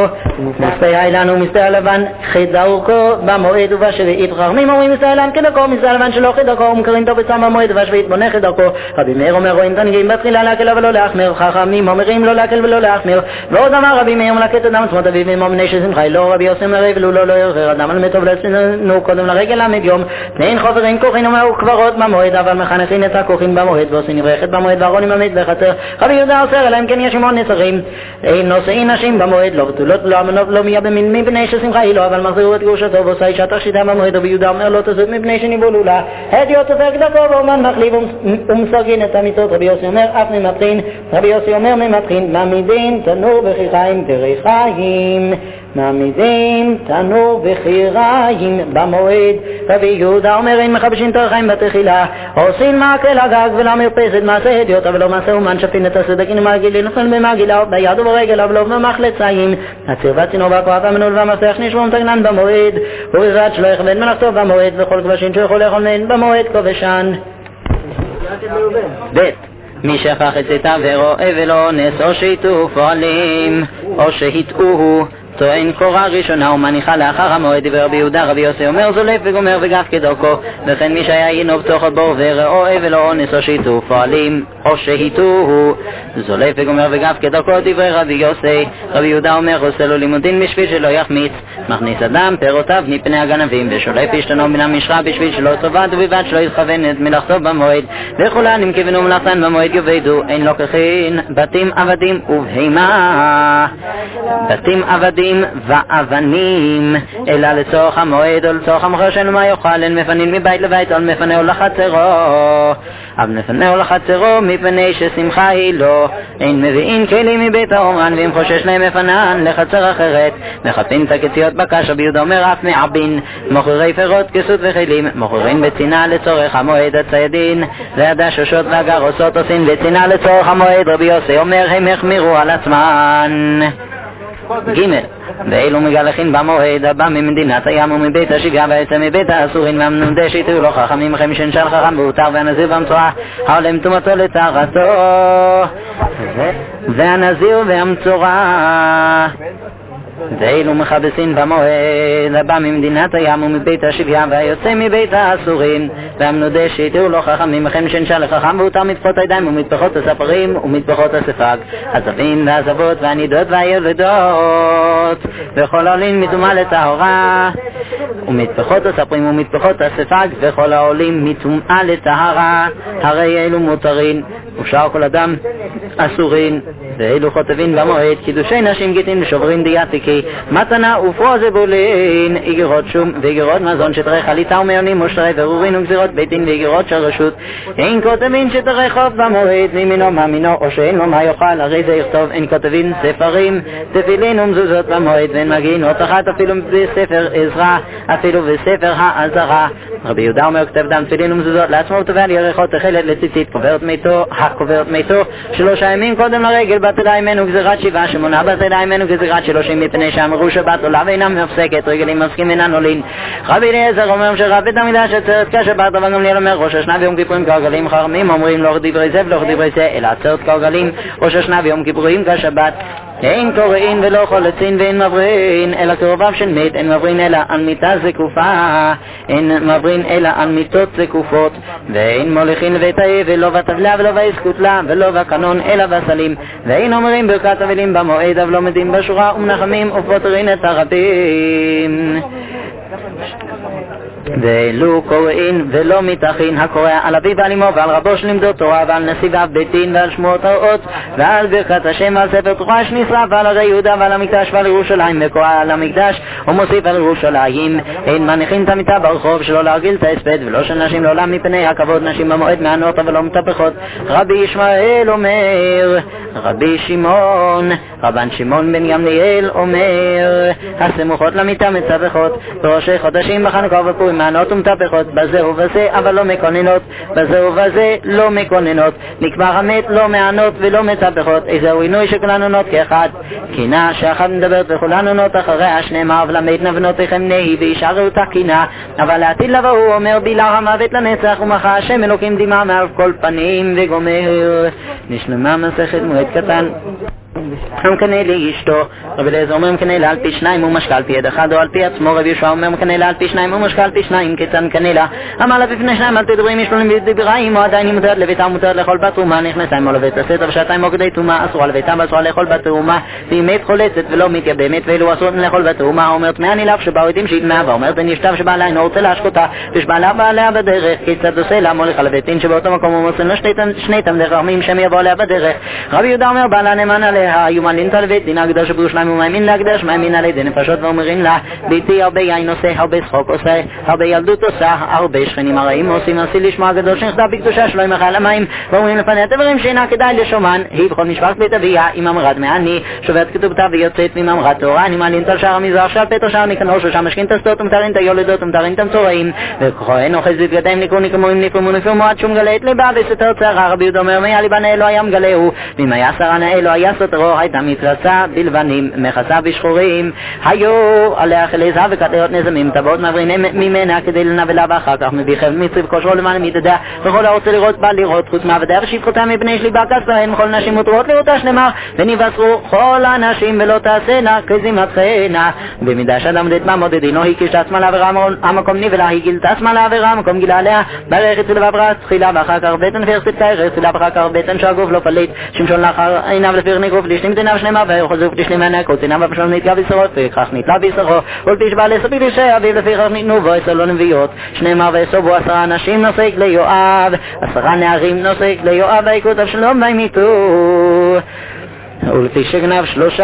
מסדה אילן ומסדה הלבן חדרכו במועד ובשביעית, וחכמים אומרים מסדה אילן כדרכו מסדה הלבן שלא חדרכו, ומקרין טוב בצם במועד ובשביעית בונה חדרכו. רבי מאיר אומר רואים תנגים בתחילה להקל אבל לא להחמיר, חכמים אומרים לא להקל ולא להחמיר. ועוד אמר רבי מאיר מלקט אדם עצמות אביו ועמו בני ששמחה לא. רבי יוסי אומר ולו לא ירחר אדם על מטוב לצנו קודם לרגל למד יום, תנין חוברים כוחין ומאו קברות במועד, אבל מחנכין את הכוחין במועד ועושים נברכת במועד וארונים עמית בחצר. רבי יהודה אוסר אלהם כן יש עמון נצרים, אין נושאים נשים במועד לא בתולות לא אמנות לא מיה במין מבני ששמחה היא לא, אבל מחזירו את גרושתו ועושה אישה תכשיטה במועד. רבי יהודה אומר לא תזות מבני שניבולו לה הדיוט תפק דקו ואומן מחליב ומסרגין את המיטות. רבי יוסי אומר אף ממתחין, רבי יוסי אומר ממתחין מעמידין תנור בחיריים דריכיים, מעמידים תנור בחיריים במועד. רבי יהודה אומר אין מחבשים תרחיים בתחילה, עושים מעקל הגג ולמרפסת מעשה הדיוט אבל לא מעשה אומן, שפין את הסדקין ומעגיל נפל במעגילה ביד וברגל אבל לא במחלציים, הציר והצינור והכוח והמנעול והמפתח נשמום תגנן במועד, ובזאת שלא יכוון מלאכתו במועד, וכל כבשין שיכול לאכול מהן במועד כובשן. ב' מי שכח את צאתה ורואה ולא נס או שיתוף פועלים או שהטעוהו טוען קורה ראשונה ומניחה לאחר המועד. דיבר רבי יהודה, רבי יוסי אומר זולף וגומר וגף כדרכו, וכן מי שהיה ינוב תוך הבור ורואה ולא אונס או שיתוף פועלים או שהיטוהו זולף וגומר וגף כדרכו. דברי רבי יוסי, רבי יהודה אומר עושה לו לימודין בשביל שלא יחמיץ, מכניס אדם פירותיו מפני הגנבים, ושולף ישתנו מן המשרה בשביל שלא צובד ובלבד שלא יתכוון את מלאכתו במועד, וכולן אם כיוונו מלאכתן במועד יובדו, אין לו ככין בתים עבדים ובהמה, בתים עבדים ואבנים אלא לצורך המועד או לצורך המחר שאין מה יאכל, אין מפנים מבית לבית או מפנהו לחצרו, אבל מפנהו לחצרו מפני ששמחה היא לו, אין מביאים כלים מבית האומרן ואם חושש להם מפנן לחצר אחרת, מחפים את הקציות בקש. רבי יהודה אומר אף מעבין מוכרי פירות כסות וכלים מוכרים בצינה לצורך המועד הציידין והדשושות והגרוסות עושים בצינה לצורך המועד. רבי יוסי אומר הם החמירו על עצמן. ג' ואילו מגלחין במועד הבא ממדינת הים ומבית השגה ויצא מבית האסורין והמנודה שיתרו לו חכמים חמישן של חכם והותר והנזיר והמצורע העולם תומתו לצערתו והנזיר והמצורע ואילו מכבסין במועד הבא ממדינת הים ומבית השביה והיוצא מבית האסורים והמנודה שיתראו לו חכמים וכן שנשאל לחכם והותר מטפחות הידיים ומטפחות הספרים ומטפחות הספג הזבים והזבות והנידות והילדות וכל העולים מטומאה לטהרה ומטפחות הספרים ומטפחות הספג וכל העולים מטומאה לטהרה הרי אלו מותרים ושאר כל אדם אסורין ואלו חוטבין במועד קידושי נשים גיטין ושוברים דיאטיקי מתנה ופרו זבולין איגרות שום ואיגרות מזון שטרי חליטה ומיונים ושטרי ורורין וגזירות ביתין ואיגרות של רשות אין כותבין שטרי חוף במועד מימינו מאמינו או שאין לו מה יאכל הרי זה יכתוב אין כותבין ספרים תפילין ומזוזות במועד ואין מגיעים עוד אחת אפילו בספר עזרא אפילו בספר העזרה רבי יהודה אומר כתב דם תפילין ומזוזות לעצמו וטובל ירחות תחילת לציצית קוברת מיתו 3 ימים קודם לרגל בטלה ממנו גזירת 7 שמונה בטלה ממנו גזירת 30 מפני שאמרו שבת עולה ואינה מפסקת רגלים מפסקים אינן עולין רבי אליעזר אומר שרב בית המקדש עצרת כשבת אבל גמליאל אומר ראש השנה ויום כיפורים כהרגלים חכמים אומרים לא דברי זה ולא דברי זה אלא עצרת כהרגלים ראש השנה ויום כיפורים כשבת אין קוראין ולא חולצין ואין מברין אלא קרוביו של מת אין מברין אלא על מיטה זקופה אין מברין אלא על מיטות זקופות ואין מוליכין לבית האב ולא בטבלה ולא באסקוטלה ולא בקנון אלא בסלים ואין אומרים ברכת אבלים במועד אבל לא מדים בשורה ומנחמים ופותרין את הרבים ולא קוראין ולא מתאחין הקורא על אביו ועל אמו ועל רבו שלמדו תורה ועל נסיביו ביתין ועל שמועות האות ועל ברכת השם ועל ספר תורה שנשרף ועל הרי יהודה ועל המקדש ועל ירושלים וקורא על המקדש ומוסיף על ירושלים אין מניחין את המיטה ברחוב שלא להרגיל את ההספד ולא של נשים לעולם מפני הכבוד נשים במועד מענות אבל לא מטפחות רבי ישמעאל אומר רבי שמעון רבן שמעון בן גמליאל אומר הסמוכות למיטה מצפחות בראשי חודשים בחנוכה ופורים מענות ומטפחות בזה ובזה אבל לא מקוננות בזה ובזה לא מקוננות נקבר המת לא מענות ולא מצפחות איזהו עינוי שכולנו עונות כאחד קינה שאחת מדברת וכולנו עונות אחריה שנאמר ולמת נבנותיכם נהי וישארו אותה קינה אבל לעתיד לבוא הוא אומר בילה המוות לנצח ומחה השם אלוקים דימה מעל כל פנים וגומר נשלמה מסכת מועד קטן מקנה לאשתו רבי אליעזר אומר מקנה לה על פי 2 ומשקל על פי יד אחד או על פי עצמו רבי יהושע אומר מקנה לה על פי 2 ומשקל על פי 2 כיצד מקנה לה אמר לה בפני 2 אל תדברים משלולים בדבריים או עדיין היא מותרת לביתה ומותרת לאכול בתרומה נכנסה עמו לבית הסתר ושעתיים או כדי תרומה אסורה לביתה ואסורה לאכול בתרומה והיא מת חולצת ולא מתייבמת ואילו אסור לאכול בתרומה אומרת מעני לך שבאו עדים שהתמאה ואומרת אני אשתב שבעלה אינו רוצה להשקותה ושבעלה בעליה בדרך כיצד עושה לה מולך על הביתין שבאותו מקום הוא מוסן לו שני תלמידי חכמים שהם יבואו עליה בדרך רבי יהודה אומר בעלה נאמן עליה יומלין תלבית דין הקדוש בירושלים ומאמין להקדש מאמין על ידי נפשות ואומרים לה ביתי הרבה יין עושה הרבה צחוק עושה הרבה ילדות עושה הרבה שכנים הרעים עושים עשי לשמוע הקדוש שנכתב בקדושה שלא ימחה על המים ואומרים לפניה דברים שאינה כדאי לשומן היא בכל משפחת בית אביה עם אמרת מעני שובת כתובתה ויוצאת ממאמרת תורה אני מעלין תל שער המזרח שעל פתר שער נקנור ששם משכין תסתות ומתארין את היולדות ומתארין את המצורעים וכהן אוחז בבגדיהם נקרומים נפרמו עד שום גלה את ליבה וסתר צערה רבי יהודה אומר מיה ליבנה לא היה מגלהו ממיה שרה נאה לא היה סתרו הייתה מתרצה בלבנים מכסה בשחורים היו עליה חלי זהב וקטריות נזמים טבעות מעברים ממנה כדי לנבלה ואחר כך מביא חבל מצרי וכושרו למעלה מידדה וכל הרוצה לראות בא לראות חוץ מעבדה ושפחותה מפני שליבה כסרהן וכל נשים מותרות לראותה שנאמר ונבשרו כל הנשים ולא תעשנה כזימתכנה במידה שאדם מודד מה מודדינו היא קישת עצמה לעבירה המקום נבלה היא גילתה עצמה לעבירה המקום גילה עליה ברך אצל וברה תחילה ואחר כך בטן פרסית כארץ תחילה ואחר כך בטן שהגוף לא פליט שמשון לאחר עיניו לפיר נגרוף לשנים תניו שנאמר וחוזר ותשלים הנקות עיניו ופשלום נתגע בישרות וכך נתלה בישרו ולתשבע לספי לשי אביו לפיכך ניתנו בו 10 לא נביאות שנאמר ואסובו 10 אנשים נוסק ליואב 10 נערים נוסק ליואב ויקות אבשלום וימיתו ולפי שגנב 3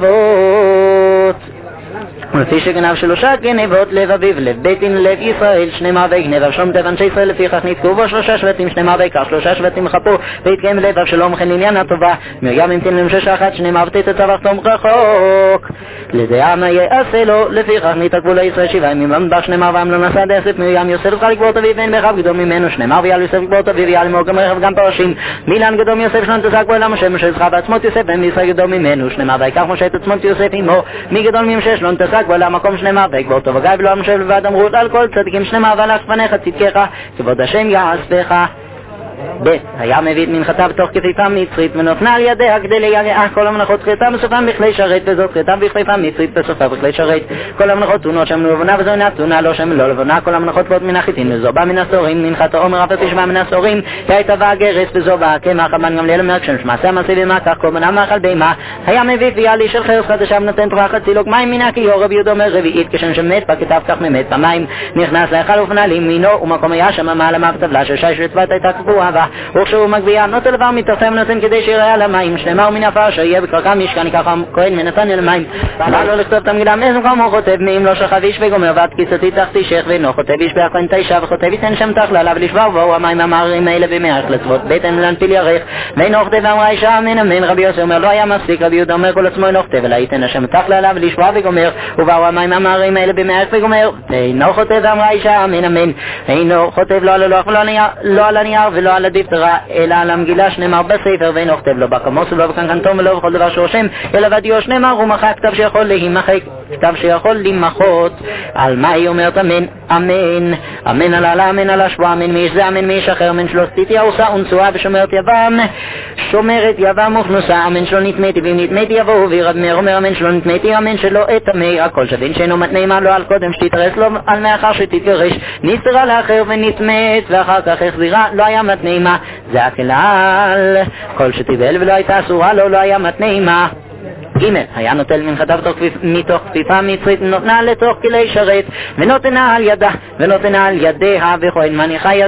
לבבות ולפי שגנב 3 גנבות לב אביו לב ביתין לב ישראל 2 ויגנב אבשלום את אנשי ישראל לפיכך נתקעו בו 3 שבטים 2 ויקח 3 שבטים חפו והתקיים לב אבשלום כן עניין הטובה מרים המתין למשש אחת 2 ותצא צווחתום רחוק לדעה מה יעשה לו לפיכך נתעכבו לישראל 7 ימים במדבר 2 ועם לא נסע דאסף מרים יוסף וחל לקבור אביו ואין מרחב גדול ממנו 2 ויעל יוסף לקבור אביו ויעל מור גם רכב גם פרשים מילן גדול יוסף שלא תזק בו אל משה משה זכה בעצמות יוסף והם ישראל גדול ממנו 2 ויקח משה את עצמות יוסף עמו מי גדול ממשה שלא תזק בו אל המקום 2 ויקבור אותו וגיא ולא המשה לבד אמרו על כל צדיקים 2 והלך פניך צדקך כבוד השם יעשבך ב' היה מביא את מנחתה בתוך כפיפה מצרית ונותנה על ידיה כדי ליראה כל המלאכות חטאתם בסופם בכלי שרת וזאת חטאתם בכפיפה מצרית בסופה בכלי שרת כל המלאכות תונות שם לבונה וזו אינה תונה לא שם לא לבונה כל המלאכות פות מן החיטין וזו בא מן הסורים מנחת העומר אף תשמע מן הסורים הייתה והגרס וזו בא כמח הבן גם ליל מרק שם שמעשה המעשה ומה כך כל מנה מאכל בימה היה מביא ויאלי של חרס חדשה ונותן תורה חצי לוק מים מינה כי יורב יהודה אומר רביעית כשם שמת בה כתב כך ממת במים נכנס להיכל ופנה לימינו ומקום היה שם מעלה מהטבלה ששי שצוות הייתה קבועה בה וכשהוא מגביה נוטה דבר מתחתם נותן כדי שיראה על המים שנאמר מן עפר שיהיה בקרקע משכן ייקח הכהן מנתן אל המים בא לו לכתוב את המגילה מאיזה מקום הוא כותב מאם לא שכב איש וגומר ועד כיסתי תחתי שך ואינו כותב איש בהכהן תשע וכותב ייתן שם תחלה עליו לשבר ובואו המים המעררים האלה במערך לצוות בטן להנפיל ירך ואינו כותב ואמרה אישה אמן אמן רבי יוסי אומר לא היה מספיק רבי יהודה אומר כל עצמו אינו כותב אלא ייתן השם תחלה עליו לשבר וגומר ובאו המים המעררים האלה במערך וגומר אינו כותב ואמרה אישה אמן אמן אינו כותב לא על הלוח ולא על הנייר ולא על הדפתרה אלא על המגילה שנאמר בספר ואינו כותב לא בקמוס ולא בקנקנתום ולא בכל דבר שרושם אלא ודיו שנאמר הוא מחק כתב שיכול להימחק כתב שיכול למחות על מה היא אומרת אמן אמן אמן על העלה אמן על השבוע אמן מאיש זה אמן מאיש אחר אמן שלא סטיתי עושה ונצועה ושומרת יבם שומרת יבם וכנוסה אמן שלא נתמתי ואם נתמתי יבואו וירד מאיר אומר אמן שלא נתמתי אמן שלא אתמי הכל שבין שאינו מתנאמה לו על קודם שתתרס לו על מאחר שתתגרש נסתרה לאחר ונתמת ואחר כך החזירה לא היה מתנאמה זה הכלל כל שתיבל ולא הייתה אסורה לו לא היה מתנאמה ג' היה נוטל מנחתה מתוך כפיפה מצרית ונותנה לתוך כלי שרת ונותנה על ידה ונותנה על ידיה וכהן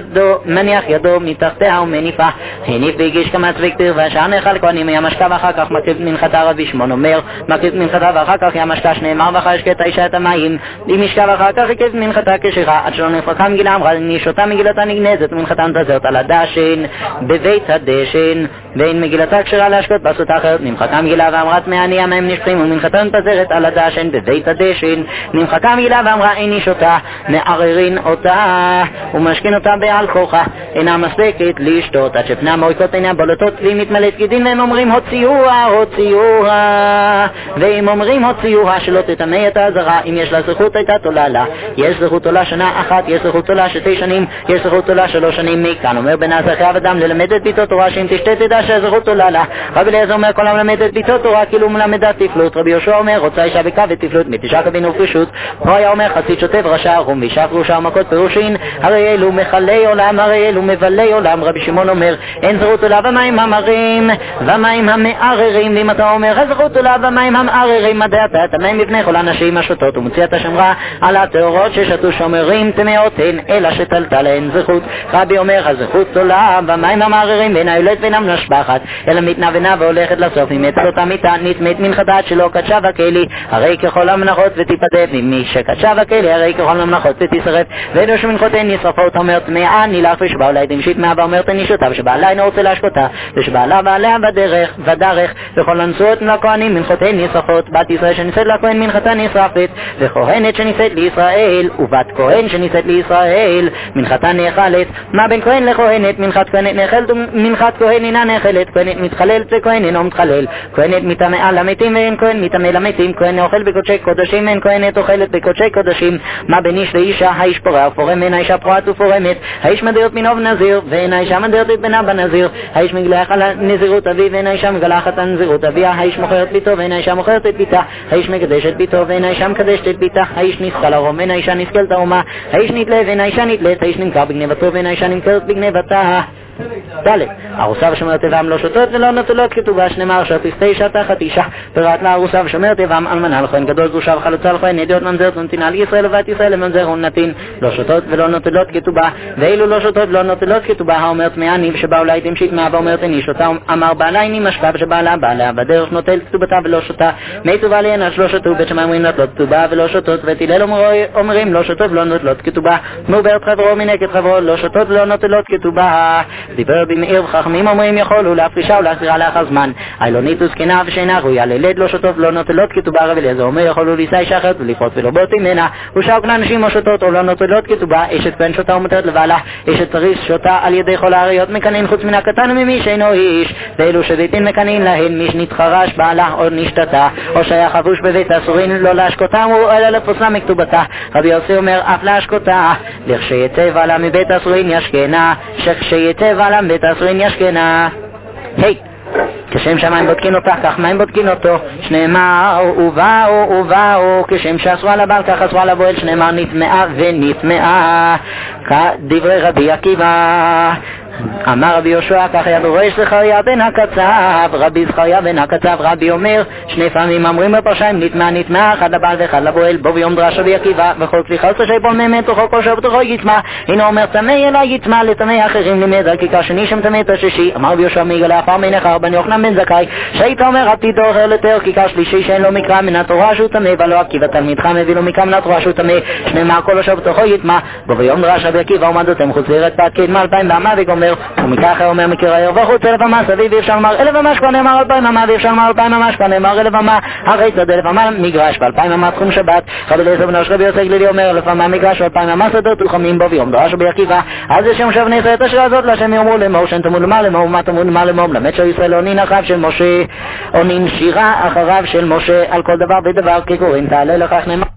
מניח ידו מתחתיה ומניפה הניף והגיש כמה צווקתיר והשאר נאכל כהנים היה משקה ואחר כך מקריב מנחתה רבי שמעון אומר מקריב מנחתה ואחר כך היה משקה שנאמר ואחר השקט האישה את המים היא משקה ואחר כך הקריב מנחתה כשרה עד שלא נפרקה מגילה אמרה נישותה מגילתה נגנזת ומנחתה נתזרת על הדשן בבית הדשן ואין מגילתה כשרה להשקות בעשות אחרת נמחקה מגילה ואמרה תמאני המים נשפכים ומנחתה נתזרת על הדשן בבית הדשן נמחקה מגילה ואמרה אין אישותה מעררין אותה ומשכין אותה בעל כוחה אינה מספקת לשתות עד שפני המוריקות אינה בולטות והיא מתמלאת כדין והם אומרים הוציאוה והם אומרים הוציאוה שלא תטמא את הזרה אם יש לה זכות הייתה תולה לה יש זכות תולה שנה אחת יש זכות תולה 2 שנים יש זכות תולה 3 שנים מכאן אומר בן הזכר אדם ללמד את ביתו תורה שאם תשתה תדע שהזכות תולה לה רבי אליעזר אומר כל המלמד את ביתו תורה כאילו מלמדה תפלות רבי יהושע אומר רוצה אישה בקו ותפלות מתשע קבין ופרישות הוא היה אומר חסיד שוטב רשע ערום וישף ראשה ומכות פירושין הרי אלו מחלי עולם הרי אלו מבלי עולם רבי שמעון אומר אין זכות תולה במים המרים ומים המעררים ואם אתה אומר הזכות תולה במים המעררים מדעת את המים בפני כל הנשים השותות ומוציא את השמרה על התאורות ששתו שומרים תמאותן אלא שתלתה להן זכות רבי אומר הזכות תולה במים המעררים ואינה יולדת ואינה משבחת אלא מתנוונה והולכת לסוף נמת אותה מיתה נתמת מנחתה שלא קדשה וכלי הרי ככל המנחות ותיפדף ממי שקדשה וכלי הרי ככל המנחות ותשרף ואינו שמנחותיהן נשרפות אומרת טמאה נילך ושבא אולי דמשית מה ואומרת נישותה ושבעלה אינו רוצה להשקותה ושבעלה בעליה ודרך וכל הנשואות לכהנים מנחותיהן נשרפות בת ישראל שנישאת לכהן מנחתה נשרפת וכהנת שנישאת לישראל ובת כהן שנישאת לישראל מנחתה נאכלת מה בין כהן לכהנת מנחת כהנת נאכלת ומנחת כהן אינה נאכלת כהנת מתחללת וכהן אינו מתחלל כהנת מטמאה למתים ואין כהן מטמא למתים כהן אוכל בקודשי קודשים אין כהנת אוכלת בקודשי קודשים מה בין איש לאישה האיש פורע ופורם אין האישה פורעת ופורמת האיש מדרת מינו בנזיר ואין האישה מדרת את בנה בנזיר האיש מגלח על נזירות אביו ואין האישה מגלחת על נזירות אביה האיש מוכרת ביתו ואין האישה מוכרת את ביתה האיש מקדש את ביתו ואין האישה מקדשת את ביתה האיש נסכל הרום ואין האישה נסכלת האומה האיש נתלה ואין האישה נתלית האיש נמכר בגנבתו ואין האישה נמכרת בגנבתה ד' ארוסה ושומרת יבם לא שותות ולא נטולות כתובה שנאמר שתסתה אישה תחת אישה וראת לה ארוסה ושומרת יבם אלמנה לכהן גדול גרושה וחלוצה לכהן נדיעות ממזרת ונתינה לישראל ובת ישראל לממזר ונתין לא שותות ולא נטולות כתובה ואילו לא שותות ולא נטולות כתובה האומרת מעני ושבא אולי תמשיך מה ואומרת איני שותה אמר בעלה איני משקה ושבעלה בעלה בדרך נוטל כתובתה ולא שותה מי טובה ליהן אז לא שתו בית שמיים אומרים נטלות כתובה ולא שותות ותילל אומרים לא שותות ולא נטלות כתובה מעוברת חברו מנגד חברו לא שותות ולא נטלות כתובה דיבר במאיר וחכמים אומרים יכולו להפרישה ולהחזירה לאחר זמן אילונית וזקנה ושאינה ראויה ללד לא שותות ולא נוטלות כתובה רבי אליעזר אומר יכולו לישא אישה אחרת ולפרוץ ולרבות ממנה ושאר כנה נשים או שותות או לא נוטלות כתובה אשת כהן שותה ומותרת לבעלה אשת פריס שותה על ידי כל האריות מקנין חוץ מן הקטן וממי שאינו איש ואלו שביתין מקנין להן מי שנתחרש בעלה או נשתתה או שהיה חבוש בבית אסורין לא להשקותם אלא לפוסלה מכתובתה רבי יוסי אומר אף להשקותה לכשיצא בעלה מבית אסורין ישכנה שכשיצא לבעלם בית עשרין ישכנה. היי, כשם שמיים בודקין אותך, כך מים בודקין אותו. שנאמר ובאו, כשם שאסרו על הבעל, כך אסרו על הבועל. שנאמר נטמעה ונטמעה, כדברי רבי עקיבא. אמר רבי יהושע, כך היה דורש זכריה בן הקצב, רבי זכריה בן הקצב. רבי אומר, שני פעמים אומרים בפרשיים נטמעה, אחד לבעל ואחד לבועל. בו ביום דרש רבי עקיבא, וכל כלי חסר שיפול מהם תוכו כל שבתוכו יטמע. הנה אומר טמא אלא יטמע, לטמא אחרים לימד על כיכר שני שם טמא את השישי. אמר רבי יהושע מיגלה אחר מן אחר בן יוחנן בן זכאי, שהיית אומר עתיד אוכל לתאר כיכר שלישי שאין לו מקרא מן התורה שהוא טמא, ולא עקיבא תלמידך מביא לו מקרא מן התורה שהוא טמא. שנאמר כל שבתוכו יטמע. בו ביום דרש רבי עקיבא ומדותם חוץ וירד פת קדמה 2000 באמה וגומר. ומכך אומר מקרא ירבחוץ אלף אמה סביב, ואפשר לומר אלף אמה שכבר נאמר 2000 אמה, ואפשר לומר 2000 אמה שכבר נאמר אלף אמה. הרי צד אלף אמה מגרש ו2000 אמה תחום שבת. רבי אליעזר בן רבי יוסי גלילי אומר אלף אמה מגרש ו2000 אמה סדר תלחמים בו. ויום דרש רבי עקיבא, אז יש שם שב נעשה את השירה הזאת להשם יאמרו לאמור שן תמוד למר לאמור ומה תמוד למר לאמור. למד שישראל עונין אחריו של משה, עונין שירה אחריו של משה על כל דבר ודבר כקוראים תעלה לכך נאמר.